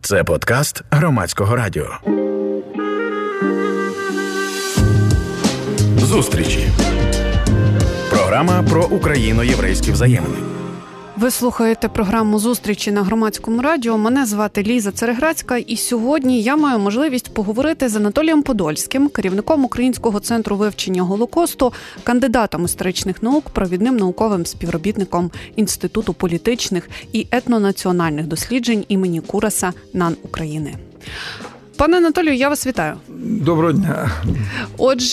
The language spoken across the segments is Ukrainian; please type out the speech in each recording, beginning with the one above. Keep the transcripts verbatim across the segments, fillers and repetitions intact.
Це подкаст Громадського радіо. Зустрічі. Програма про україно-єврейські взаємини. Ви слухаєте програму «Зустрічі» на Громадському радіо. Мене звати Ліза Цереграцька, і сьогодні я маю можливість поговорити з Анатолієм Подольським, керівником Українського центру вивчення Голокосту, кандидатом історичних наук, провідним науковим співробітником Інституту політичних і етнонаціональних досліджень імені Кураса НАН України. Пане Анатолію, я вас вітаю. Доброго дня. Отже,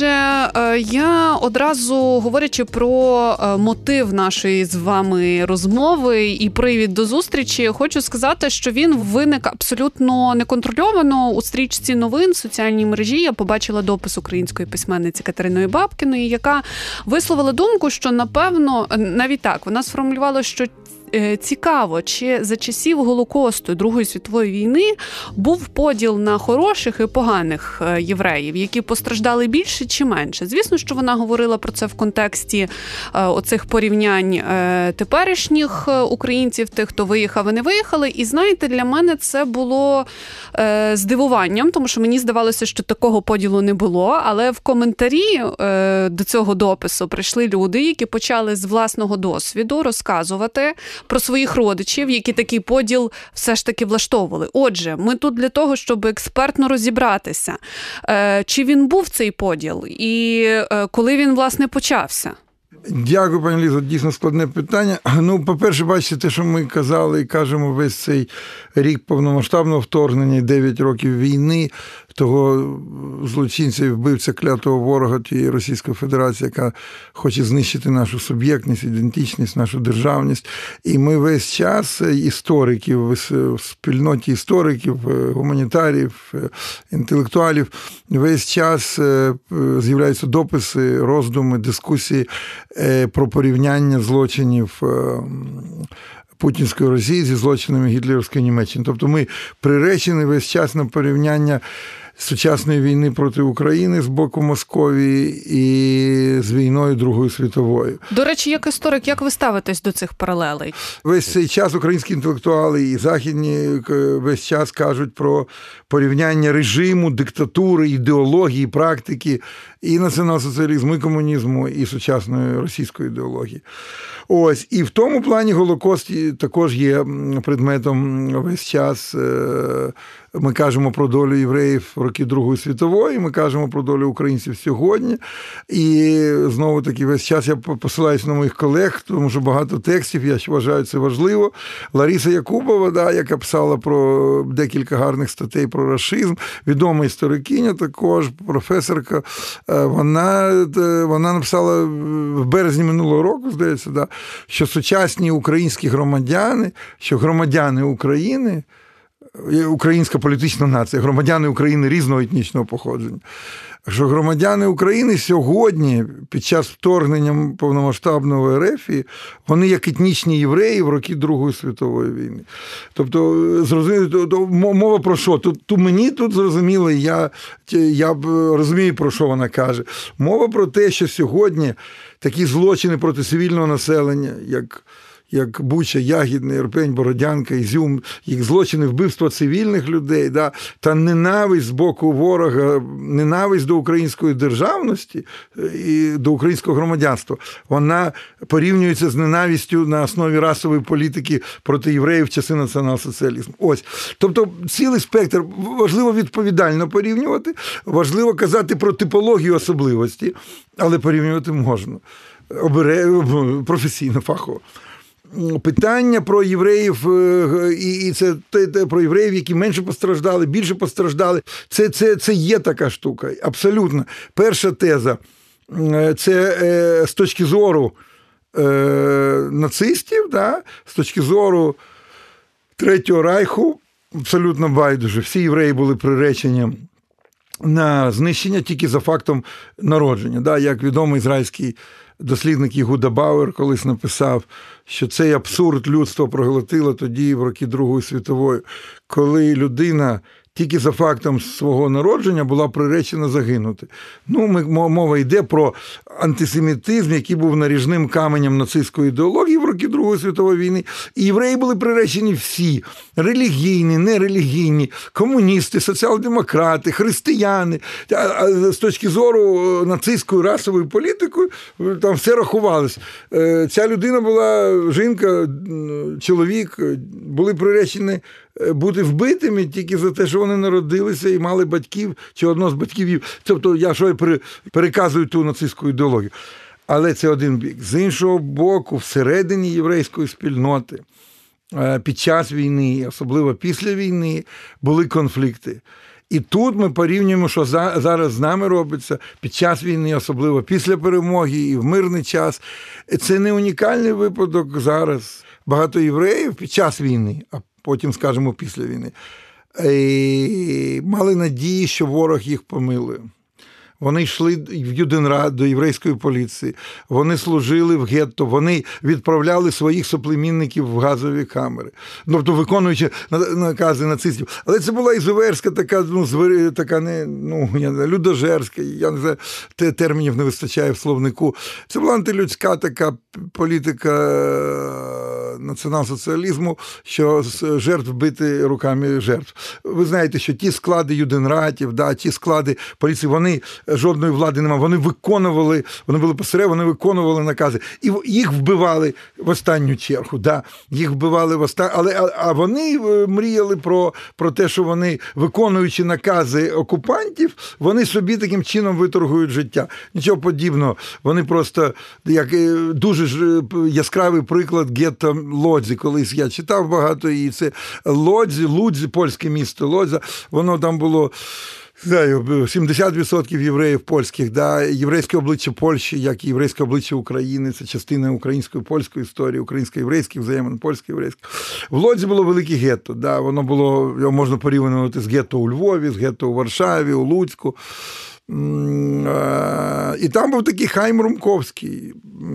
я одразу, говорячи про мотив нашої з вами розмови і привід до зустрічі, хочу сказати, що він виник абсолютно неконтрольовано у стрічці новин в соціальній мережі. Я побачила допис української письменниці Катерини Бабкіної, яка висловила думку, що, напевно, навіть так, вона сформулювала, що цікаво, чи за часів Голокосту і Другої світової війни був поділ на хороших і поганих євреїв, які постраждали більше чи менше. Звісно, що вона говорила про це в контексті оцих порівнянь теперішніх українців, тих, хто виїхав і не виїхали. І знаєте, для мене це було здивуванням, тому що мені здавалося, що такого поділу не було, але в коментарі до цього допису прийшли люди, які почали з власного досвіду розказувати про своїх родичів, які такий поділ все ж таки влаштовували. Отже, ми тут для того, щоб експертно розібратися, чи він був цей поділ і коли він, власне, почався. Дякую, пані Лізо, дійсно складне питання. Ну, по-перше, бачите, те, що ми казали і кажемо весь цей рік повномасштабного вторгнення, дев'ять років війни, того злочинця і вбивця клятого ворога тієї Російської Федерації, яка хоче знищити нашу суб'єктність, ідентичність, нашу державність. І ми весь час істориків, в спільноті істориків, гуманітарів, інтелектуалів, весь час з'являються дописи, роздуми, дискусії про порівняння злочинів путінської Росії зі злочинами гітлерівської Німеччини. Тобто ми приречені весь час на порівняння сучасної війни проти України з боку Московії і з війною Другою світовою. До речі, як історик, як ви ставитесь до цих паралелей? Весь цей час українські інтелектуали і західні весь час кажуть про порівняння режиму, диктатури, ідеології, практики і націонал-соціалізму, і комунізму, і сучасної російської ідеології. Ось, і в тому плані Голокост також є предметом весь час. Ми кажемо про долю євреїв в роки Другої світової, ми кажемо про долю українців сьогодні. І знову-таки весь час я посилаюся на моїх колег, тому що багато текстів, я вважаю, це важливо. Лариса Якубова, да, яка писала про декілька гарних статей про рашизм, відома історикиня також, професорка, вона, вона написала в березні минулого року, здається, да, що сучасні українські громадяни, що громадяни України, українська політична нація, громадяни України різного етнічного походження, що громадяни України сьогодні, під час вторгнення повномасштабного РФ, вони як етнічні євреї в роки Другої світової війни. Тобто, зрозуміло, мова про що? Тут, тут мені тут зрозуміло, я, я розумію, про що вона каже. Мова про те, що сьогодні такі злочини проти цивільного населення, як як Буча, Ягідне, Ірпень, Бородянка, Ізюм, їх злочини, вбивства цивільних людей, да, та ненависть з боку ворога, ненависть до української державності і до українського громадянства, вона порівнюється з ненавистю на основі расової політики проти євреїв в часи націонал-соціалізму. Ось. Тобто цілий спектр. Важливо відповідально порівнювати, важливо казати про типологію особливості, але порівнювати можна. Обере... професійно, фахово. Питання про євреїв, і це про євреїв, які менше постраждали, більше постраждали, це, це, це є така штука, абсолютно. Перша теза, це з точки зору нацистів, да, з точки зору Третього Райху, абсолютно байдуже. Всі євреї були приречені на знищення тільки за фактом народження. Да, як відомий ізраїльський дослідник Єгуда Бауер колись написав, що цей абсурд людство проглотило тоді в роки Другої світової, коли людина тільки за фактом свого народження була приречена загинути. Ну, ми, мова йде про антисемітизм, який був наріжним каменем нацистської ідеології в роки Другої світової війни. І євреї були приречені всі – релігійні, нерелігійні, комуністи, соціал-демократи, християни. А з точки зору нацистської расової політики там все рахувалось. Ця людина була, жінка, чоловік, були приречені бути вбитими тільки за те, що вони народилися і мали батьків, чи одного з батьків. Тобто, я що я переказую ту нацистську ідеологію. Але це один бік. З іншого боку, всередині єврейської спільноти під час війни, особливо після війни, були конфлікти. І тут ми порівнюємо, що зараз з нами робиться під час війни, особливо після перемоги і в мирний час. Це не унікальний випадок зараз. Багато євреїв під час війни, а потім, скажімо, після війни, мали надії, що ворог їх помилує. Вони йшли в Юденрат до єврейської поліції, вони служили в гетто, вони відправляли своїх соплемінників в газові камери, тобто виконуючи накази нацистів. Але це була ізуверська така, ну, звери, така не, ну, я не знаю, людожерська, я не знаю, термінів не вистачає в словнику. Це була антилюдська така політика націонал-соціалізму, що жертв бити руками жертв. Ви знаєте, що ті склади Юденратів, да, ті склади поліції, вони жодної влади немає. Вони виконували, вони були посередині, вони виконували накази. І їх вбивали в останню чергу. Да. Їх вбивали в останню, але а, а вони мріяли про, про те, що вони, виконуючи накази окупантів, вони собі таким чином виторгують життя. Нічого подібного. Вони просто, як дуже яскравий приклад гетто Лодзі. Колись я читав багато, і це Лодзі, Лудзі, польське місто Лодза, воно там було знаю, сімдесят відсотків євреїв польських, да, єврейське обличчя Польщі, як і єврейське обличчя України, це частина української, польської історії, українсько-єврейських взаємин, польсько-єврейських. В Лодзі було велике гетто, да, воно було, його можна порівнювати з гетто у Львові, з гетто у Варшаві, у Луцьку. І там був такий Хайм Румковський.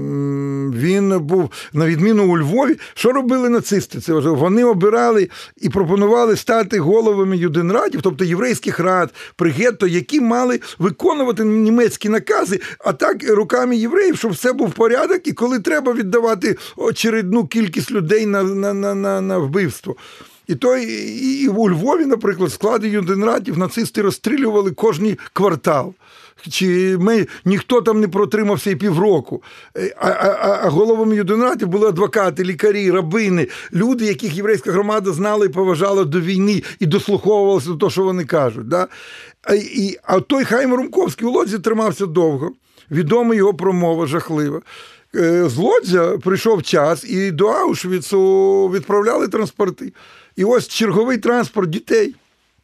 Він був, на відміну у Львові, що робили нацисти? Це вже вони обирали і пропонували стати головами юденратів, тобто єврейських рад при гетто, які мали виконувати німецькі накази, а так руками євреїв, щоб все був порядок, і коли треба віддавати очередну кількість людей на, на, на, на, на вбивство. І то і у Львові, наприклад, в складі юденратів нацисти розстрілювали кожний квартал. Чи ми, ніхто там не протримався і півроку. А, а, а головами юденратів були адвокати, лікарі, рабини, люди, яких єврейська громада знала і поважала до війни і дослуховувалася до того, що вони кажуть. Да? А, і, а той Хайм Румковський у Лодзі тримався довго. Відома його промова, жахлива. З Лодзя прийшов час, і до Аушвіцу відправляли транспорти. І ось черговий транспорт дітей.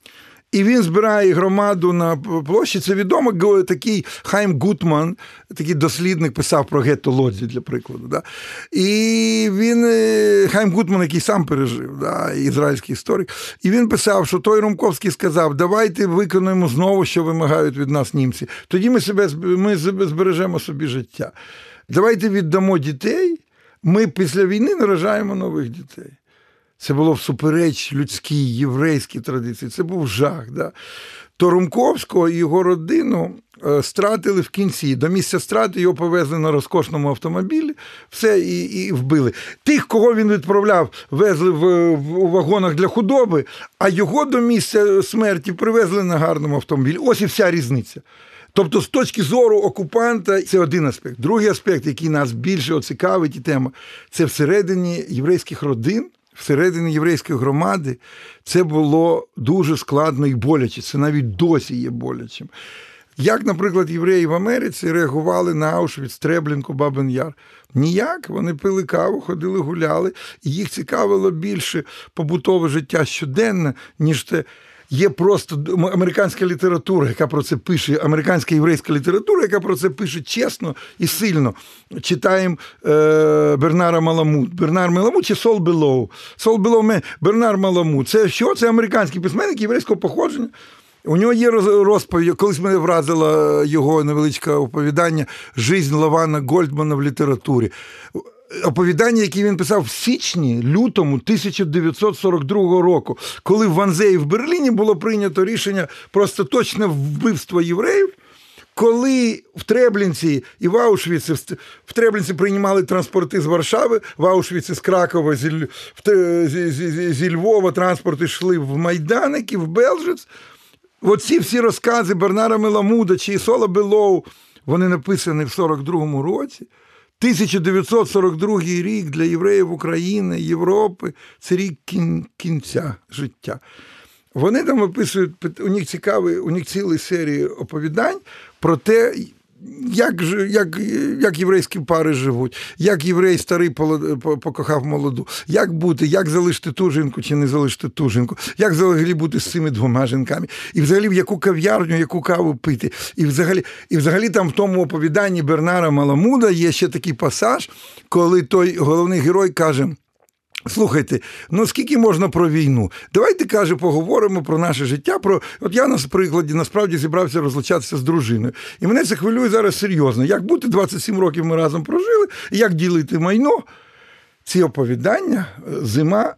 І він збирає громаду на площі. Це відомо, такий Хайм Гутман, такий дослідник, писав про гетто Лодзі, для прикладу. Да? І він, Хайм Гутман, який сам пережив, да? Ізраїльський історик, і він писав, що той Румковський сказав, давайте виконуємо знову, що вимагають від нас німці. Тоді ми, себе, ми збережемо собі життя. Давайте віддамо дітей, ми після війни наражаємо нових дітей. Це було всупереч людській, єврейській традиції. Це був жах. Да? То Румковського і його родину стратили в кінці. До місця страти його повезли на розкошному автомобілі, все, і, і вбили. Тих, кого він відправляв, везли в, в, у вагонах для худоби, а його до місця смерті привезли на гарному автомобілі. Ось і вся різниця. Тобто, з точки зору окупанта, це один аспект. Другий аспект, який нас більше цікавить і тема, це всередині єврейських родин, всередині єврейської громади це було дуже складно і боляче. Це навіть досі є болячим. Як, наприклад, євреї в Америці реагували на Аушвіц, Треблінку, Бабин-Яр? Ніяк. Вони пили каву, ходили, гуляли, і їх цікавило більше побутове життя щоденне, ніж те. Є просто американська література, яка про це пише, американська єврейська література, яка про це пише чесно і сильно. Читаємо е, Бернара Маламут. Бернар Маламут чи Сол Белоу? Сол Белоу, Бернар Маламут. Це що? Це американський письменник єврейського походження. У нього є розповідь, колись мене вразило його невеличке оповідання «Жизнь Лавана Гольдмана в літературі». оповідання, яке він писав в січні, лютому тисяча дев'ятсот сорок другого року, коли в Ванзеї в Берліні було прийнято рішення про остаточне вбивство євреїв, коли в Треблінці і в Аушвіці, в Треблінці приймали транспорти з Варшави, в Аушвіці з Кракова, зі, зі, зі, зі Львова транспорти йшли в Майданики, в Белжиц. Оці всі розкази Бернара Меламуда чи Ісола Белоу, вони написані в сорок другому році. тисяча дев'ятсот сорок другий рік для євреїв України, Європи – це рік кін, кінця життя. Вони там описують, у них цікаві, у них цілі серії оповідань про те, як, як, як єврейські пари живуть, як єврей старий покохав молоду, як бути, як залишити ту жінку чи не залишити ту жінку, як взагалі бути з цими двома жінками, і взагалі в яку кав'ярню, яку каву пити. І взагалі, і взагалі там в тому оповіданні Бернара Меламуда є ще такий пасаж, коли той головний герой каже: слухайте, ну скільки можна про війну? Давайте, каже, поговоримо про наше життя. Про... От я, на прикладі, насправді зібрався розлучатися з дружиною. І мене це хвилює зараз серйозно. Як бути, двадцять сім років ми разом прожили, і як ділити майно? Ці оповідання зима,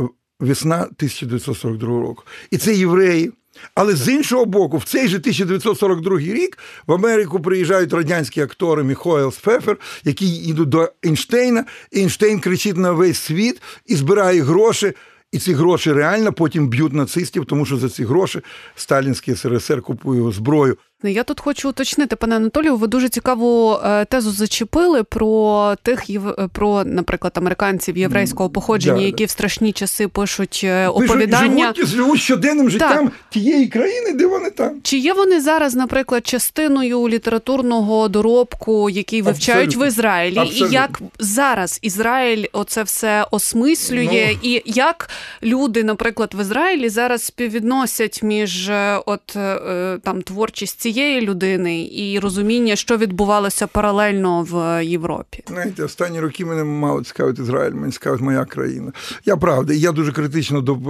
весна тисяча дев'ятсот сорок другого року. І це євреї. Але з іншого боку, в цей же тисяча дев'ятсот сорок другий рік в Америку приїжджають радянські актори Міхоел Пфефер, які йдуть до Ейнштейна, і Ейнштейн кричить на весь світ і збирає гроші, і ці гроші реально потім б'ють нацистів, тому що за ці гроші сталінський ес ер ес ер купує зброю. Я тут хочу уточнити, пане Анатолію, ви дуже цікаву тезу зачепили про тих, про, наприклад, американців єврейського походження, да, які в страшні часи пишуть оповідання. Живуть, живуть щоденним життям так. тієї країни, де вони там. Чи є вони зараз, наприклад, частиною літературного доробку, який вивчають Абсолютно. в Ізраїлі? Абсолютно. І як зараз Ізраїль оце все осмислює? Ну. І як люди, наприклад, в Ізраїлі зараз співвідносять між от там творчість цієї людини і розуміння, що відбувалося паралельно в Європі? Знаєте, останні роки мене мало цікавить Ізраїль, мене цікавить моя країна. Я правда, я дуже критично до,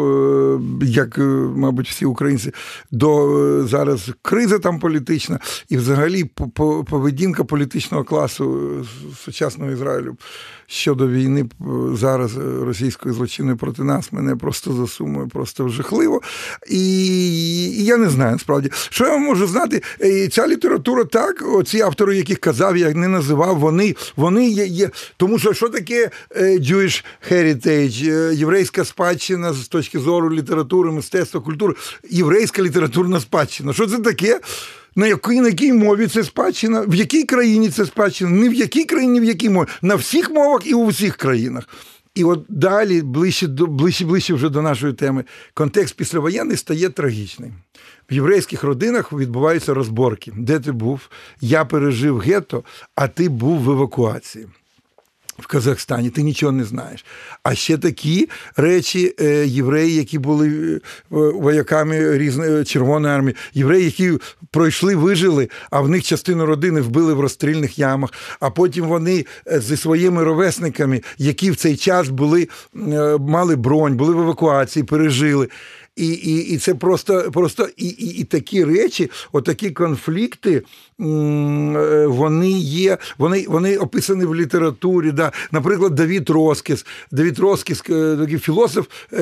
як, мабуть, всі українці, до зараз кризи там політична і взагалі поведінка політичного класу сучасного Ізраїлю щодо війни зараз російської злочинної проти нас мене просто засумує, просто жахливо. І, і я не знаю, насправді. Що я можу знати? Ця література, так, ці автори, яких казав, я не називав, вони, вони є, є. Тому що що таке Jewish heritage, єврейська спадщина з точки зору літератури, мистецтва, культури, єврейська літературна спадщина. Що це таке? На якій, на якій мові це спадщина? В якій країні це спадщина? Не в якій країні, в якій мові. На всіх мовах і у всіх країнах. І от далі, ближче, до, ближче, ближче вже до нашої теми, контекст післявоєнний стає трагічним. В єврейських родинах відбуваються розборки. Де ти був? Я пережив гетто, а ти був в евакуації. В Казахстані, ти нічого не знаєш. А ще такі речі, євреї, які були вояками різної Червоної армії, євреї, які пройшли, вижили, а в них частину родини вбили в розстрільних ямах, а потім вони зі своїми ровесниками, які в цей час були, мали бронь, були в евакуації, пережили. І, і, і це просто, просто і, і, і такі речі, отакі конфлікти, вони є, вони, вони описані в літературі. Да. Наприклад, Давід Роскіс. Давід Роскіс, такий філософ,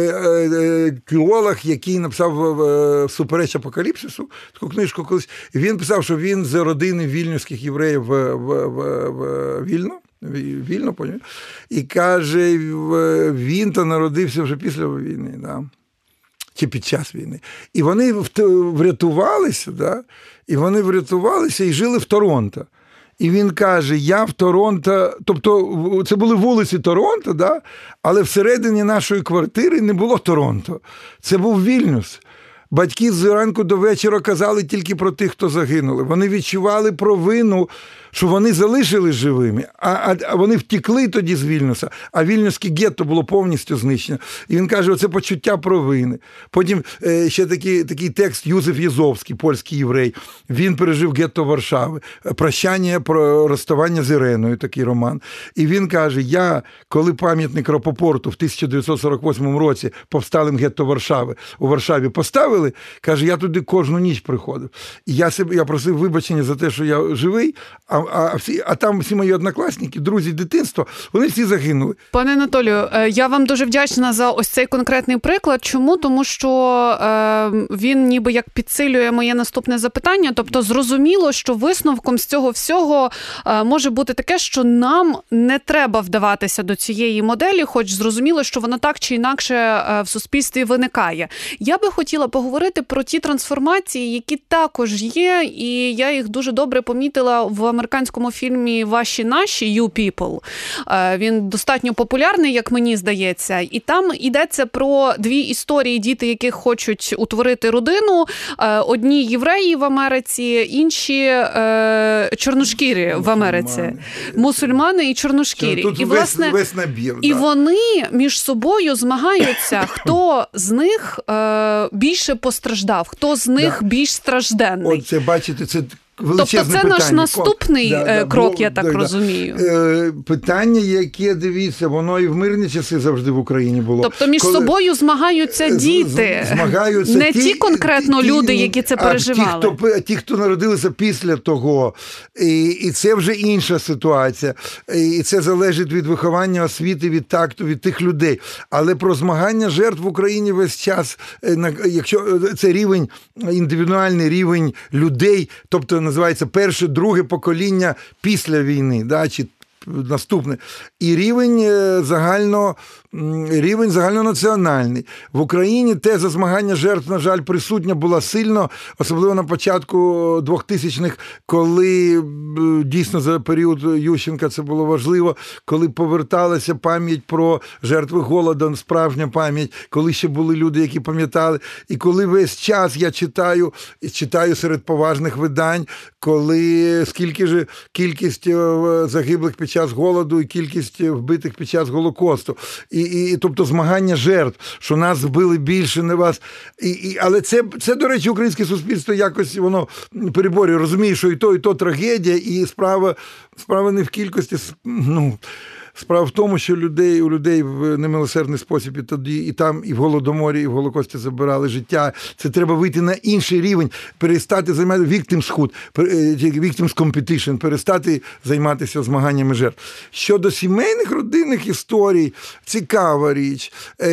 теолог, який написав «Супереч апокаліпсису», таку книжку колись. Він писав, що він з родини вільнюських євреїв в, в, в, в Вільно. Вільно, поняв? І каже, він то народився вже після війни, да. Чи під час війни. І вони врятувалися, да? І вони врятувалися і жили в Торонто. І він каже, я в Торонто, тобто це були вулиці Торонто, да? Але всередині нашої квартири не було Торонто. Це був Вільнюс. Батьки з ранку до вечора казали тільки про тих, хто загинули. Вони відчували провину, що вони залишились живими, а, а, а вони втекли тоді з Вільнюса, а Вільнюське гетто було повністю знищено. І він каже, оце почуття провини. Потім е, ще такий, такий текст Юзеф Єзовський, польський єврей, він пережив гетто Варшави, «Прощання про розставання з Іреною», такий роман. І він каже, я, коли пам'ятник Рапопорту в тисяча дев'ятсот сорок восьмому році повсталим гетто Варшави у Варшаві поставили, каже, я туди кожну ніч приходив. І я, себе, я просив вибачення за те, що я живий, а а, всі, а там всі мої однокласники, друзі дитинства, вони всі загинули. Пане Анатолію, я вам дуже вдячна за ось цей конкретний приклад. Чому? Тому що е, він ніби як підсилює моє наступне запитання. Тобто зрозуміло, що висновком з цього всього е, може бути таке, що нам не треба вдаватися до цієї моделі, хоч зрозуміло, що вона так чи інакше е, в суспільстві виникає. Я би хотіла поговорити про ті трансформації, які також є, і я їх дуже добре помітила в американському фільмі «Ваші наші» «You People». Е, він достатньо популярний, як мені здається, і там йдеться про дві історії, діти, яких хочуть утворити родину. Одні євреї в Америці, інші е, чорношкірі в Америці. Мусульмани і чорношкірі. Тут і, власне, весь набір, і да. вони між собою змагаються, хто з них е, більше постраждав, хто з них да. більш стражденний. Оце, бачите, це Тобто це питання. наш наступний да, да, крок, бо, я так да, розумію. Да. Питання, яке, дивіться, воно і в мирні часи завжди в Україні було. Тобто між Коли... собою змагаються діти, змагаються не ті, ті конкретно ті, люди, які це переживали. А ті, хто, ті, хто народилися після того. І, і це вже інша ситуація. І це залежить від виховання, освіти, від такту, від тих людей. Але про змагання жертв в Україні весь час, якщо це рівень, індивідуальний рівень людей, тобто називається перше, друге покоління після війни, да, чи наступне. І рівень загально, рівень загальнонаціональний. В Україні теза змагання жертв, на жаль, присутня була сильно, особливо на початку двохтисячних, коли дійсно за період Ющенка це було важливо, коли поверталася пам'ять про жертви Голоду, справжня пам'ять, коли ще були люди, які пам'ятали. І коли весь час я читаю, читаю серед поважних видань, коли скільки ж кількість загиблих під час Голоду і кількість вбитих під час Голокосту. І, і, тобто змагання жертв, що нас вбили більше, не вас. І, і, але це, це, до речі, українське суспільство якось воно переборює, розуміє, що і то, і то трагедія, і справа, справа не в кількості, ну, справа в тому, що людей, у людей в немилосердний спосіб і тоді, і там, і в Голодоморі, і в Голокості забирали життя. Це треба вийти на інший рівень, перестати займатися victims-hood, victims competition, перестати займатися змаганнями жертв. Щодо сімейних, родинних історій, цікава річ.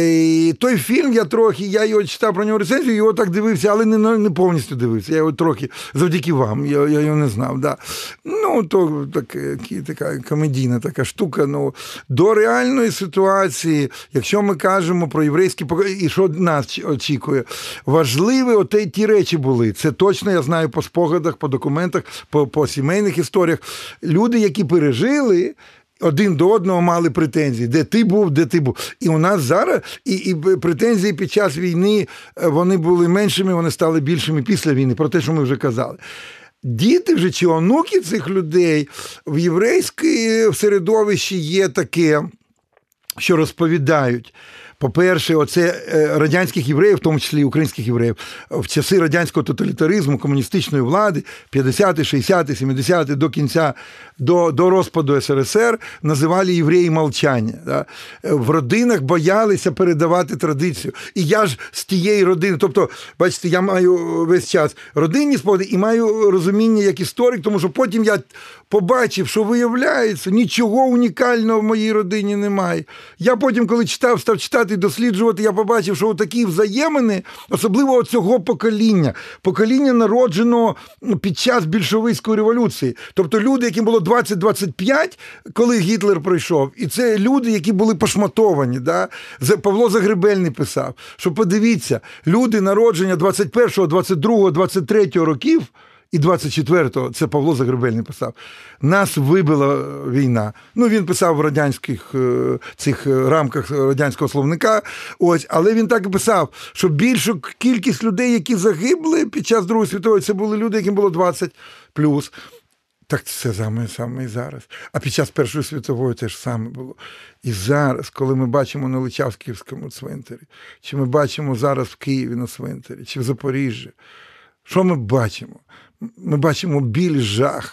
Той фільм я трохи, я його читав про нього рецензію, його так дивився, але не, не повністю дивився. Я його трохи, завдяки вам, я, я його не знав. Да. Ну, то так, така комедійна така штука, ну, до реальної ситуації, якщо ми кажемо про єврейські покоління, і що нас очікує, важливі оте ті речі були. Це точно, я знаю по спогадах, по документах, по, по сімейних історіях. Люди, які пережили, один до одного мали претензії. Де ти був, де ти був. І у нас зараз, і, і претензії під час війни, вони були меншими, вони стали більшими після війни, про те, що ми вже казали. Діти вже чи онуки цих людей в єврейському середовищі є таке, що розповідають. По-перше, оце радянських євреїв, в тому числі українських євреїв, в часи радянського тоталітаризму, комуністичної влади, п'ятдесяті, шістдесяті, сімдесяті, до кінця, до, до розпаду ес ер ес ер, називали євреї мовчання. Да? В родинах боялися передавати традицію. І я ж з тієї родини, тобто, бачите, я маю весь час родинні спогади і маю розуміння як історик, тому що потім я побачив, що виявляється, нічого унікального в моїй родині немає. Я потім, коли читав, став читати і досліджувати, я побачив, що такі взаємини, особливо цього покоління, покоління народженого під час більшовицької революції. Тобто люди, яким було двадцять-двадцять п'ять, коли Гітлер прийшов, і це люди, які були пошматовані. Да? Павло Загребельний писав, що подивіться, люди народження двадцять першого, двадцять другого, двадцять третього років, і двадцять четвертого, це Павло Загребельний писав, нас вибила війна. Ну, він писав в радянських цих рамках радянського словника, ось, але він так і писав, що більшу кількість людей, які загибли під час Другої світової, це були люди, яким було двадцять плюс. Так це саме, саме і зараз. А під час Першої світової те ж саме було. І зараз, коли ми бачимо на Личавськівському цвинтарі, чи ми бачимо зараз в Києві на цвинтарі, чи в Запоріжжі, що ми бачимо? Ми бачимо біль, жах.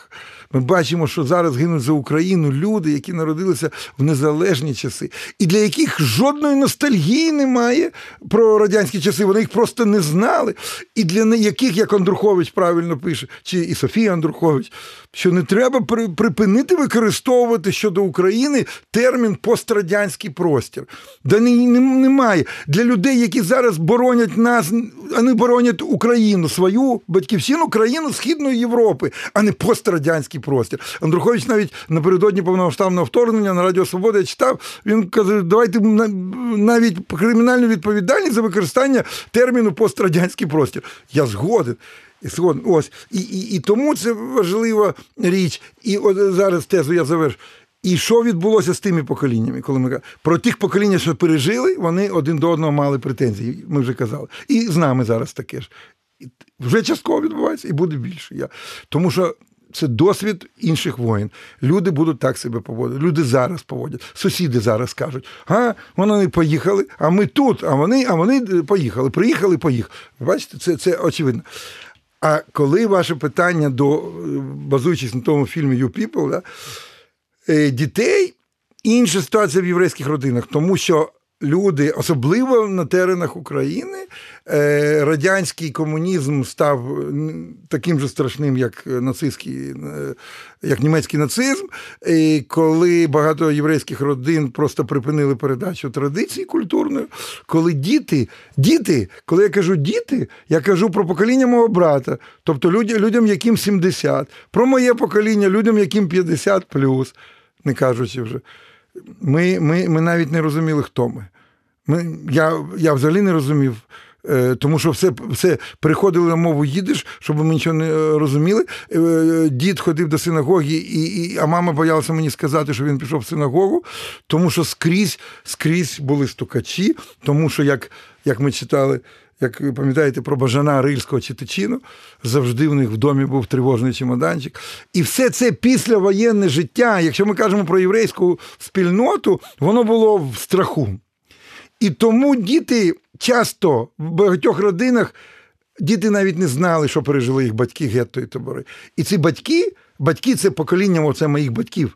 Ми бачимо, що зараз гинуть за Україну люди, які народилися в незалежні часи, і для яких жодної ностальгії немає про радянські часи, вони їх просто не знали. І для яких, як Андрухович правильно пише, чи і Софія Андрухович, що не треба припинити використовувати щодо України термін «пострадянський простір». Да не, не, немає. Для людей, які зараз боронять нас, вони боронять Україну, свою батьківщину, країну Східної Європи, а не пострадянський простір. Андрухович навіть напередодні повномасштабного вторгнення на Радіо Свобода я читав, він каже, давайте навіть кримінальну відповідальність за використання терміну «пострадянський простір». Я згоден. І, ось. І, і, і тому це важлива річ. І от зараз тезу я завершу. І що відбулося з тими поколіннями, коли ми кажемо? Про тих покоління, що пережили, вони один до одного мали претензії, ми вже казали. І з нами зараз таке ж. Вже частково відбувається і буде більше. Я. Тому що це досвід інших воїн. Люди будуть так себе поводити. Люди зараз поводять. Сусіди зараз кажуть, а, вони поїхали, а ми тут, а вони, а вони поїхали. Приїхали, поїхали. Бачите, це, це очевидно. А коли ваше питання, до, базуючись на тому фільмі «You People», да, дітей, інша ситуація в єврейських родинах, тому що люди, особливо на теренах України, радянський комунізм став таким же страшним, як нацистський, як німецький нацизм, і коли багато єврейських родин просто припинили передачу традицій культурної, коли діти, діти, коли я кажу діти, я кажу про покоління мого брата, тобто людям, людям яким сімдесят, про моє покоління, людям, яким п'ятдесят плюс, не кажучи вже. Ми, ми, ми навіть не розуміли, хто ми. ми я, я взагалі не розумів, е, тому що все, все переходили на мову їдиш, щоб ми нічого не розуміли. Е, дід ходив до синагоги, і, і, а мама боялася мені сказати, що він пішов в синагогу, тому що скрізь, скрізь були стукачі, тому що, як, як ми читали, як ви пам'ятаєте про Бажана Рильського чи Тичину, завжди в них в домі був тривожний чемоданчик. І все це післявоєнне життя, якщо ми кажемо про єврейську спільноту, воно було в страху. І тому діти часто в багатьох родинах, діти навіть не знали, що пережили їх батьки, гетто і табори. І ці батьки, батьки – це покоління оце моїх батьків,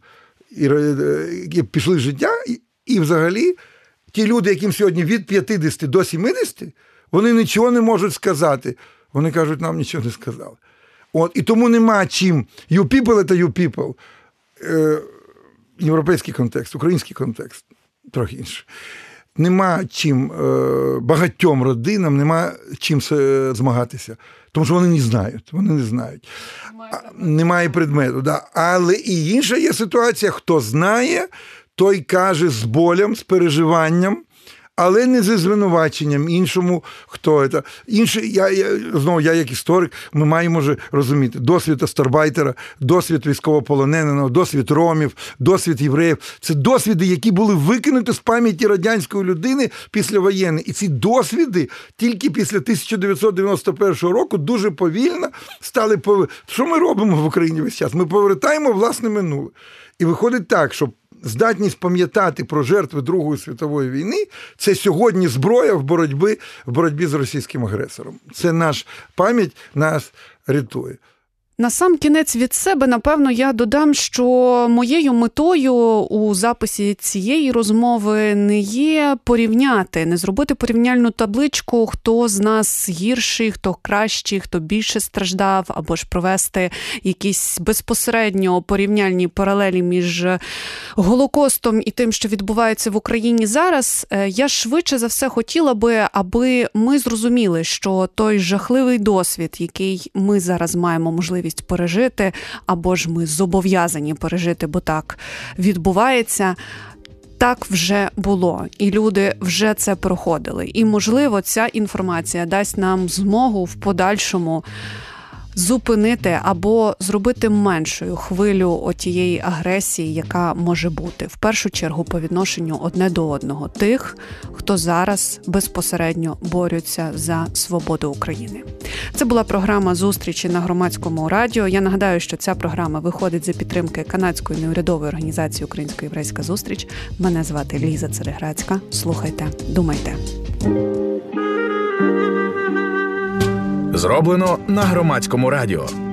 які пішли з життя, і, і взагалі ті люди, яким сьогодні від п'ятдесят до сімдесят, вони нічого не можуть сказати. Вони кажуть, нам нічого не сказали. От, і тому нема чим. You people – це you people. Е, європейський контекст, український контекст, трохи інший. Нема чим е, багатьом родинам, нема чим змагатися. Тому що вони не знають. Вони не знають. Немає предмету. Немає предмету, да. Але і інша є ситуація. Хто знає, той каже з болем, з переживанням, але не зі звинуваченням іншому, хто це. Інший, я, я, знову, я як історик, ми маємо вже розуміти досвід астарбайтера, досвід військовополоненого, досвід ромів, досвід євреїв. Це досвіди, які були викинуті з пам'яті радянської людини післявоєнної. І ці досвіди тільки після тисяча дев'ятсот дев'яносто першого року дуже повільно стали... Пов... Що ми робимо в Україні весь час? Ми повертаємо власне минуле. І виходить так, що здатність пам'ятати про жертви Другої світової війни – це сьогодні зброя в боротьбі, в боротьбі з російським агресором. Це наш пам'ять нас рятує. На сам кінець від себе, напевно, я додам, що моєю метою у записі цієї розмови не є порівняти, не зробити порівняльну табличку, хто з нас гірший, хто кращий, хто більше страждав, або ж провести якісь безпосередньо порівняльні паралелі між Голокостом і тим, що відбувається в Україні зараз. Я швидше за все хотіла би, аби ми зрозуміли, що той жахливий досвід, який ми зараз маємо можливість пережити, або ж ми зобов'язані пережити, бо так відбувається, так вже було. І люди вже це проходили. І, можливо, ця інформація дасть нам змогу в подальшому зупинити або зробити меншою хвилю отієї агресії, яка може бути, в першу чергу, по відношенню одне до одного тих, хто зараз безпосередньо борються за свободу України. Це була програма «Зустрічі» на Громадському радіо. Я нагадаю, що ця програма виходить за підтримки канадської неурядової організації «Українсько-єврейська зустріч». Мене звати Ліза Цереграцька. Слухайте, думайте. Зроблено на Громадському радіо.